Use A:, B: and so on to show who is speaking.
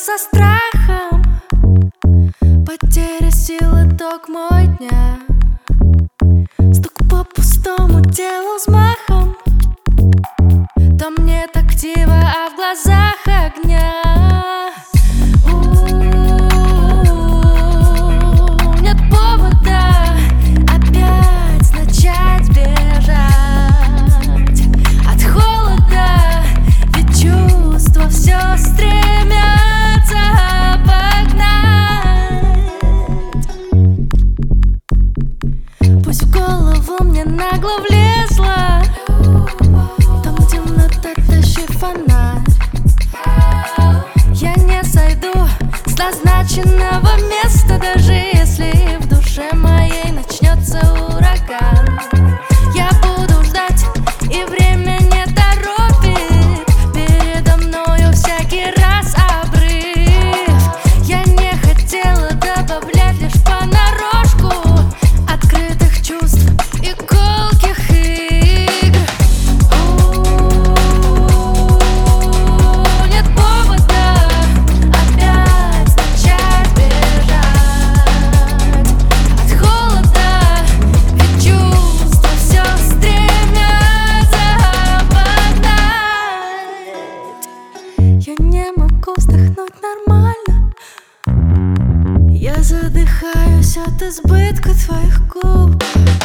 A: со страхом потери силы, итог мой дня. Стук по пустому телу взмахом, там нет актива, а в глазах огня. Нет повода опять начать бежать от холода, ведь чувства все стремятся обогнать. Пусть в голову мне нагло влезла, там темнота, тащи фонарь. Я не сойду с назначенного места, даже если в душе моей начнется ураган. Я буду ждать, и время не торопит, передо мною всякий раз обрыв. Я не хотела добавлять лишь понарошку открытых чувств и колких игр. Нет повода опять начать бежать от холода, ведь чувства все стремятся обогнать. Я не могу вздохнуть нормально, я задыхаюсь от избытка твоих губ.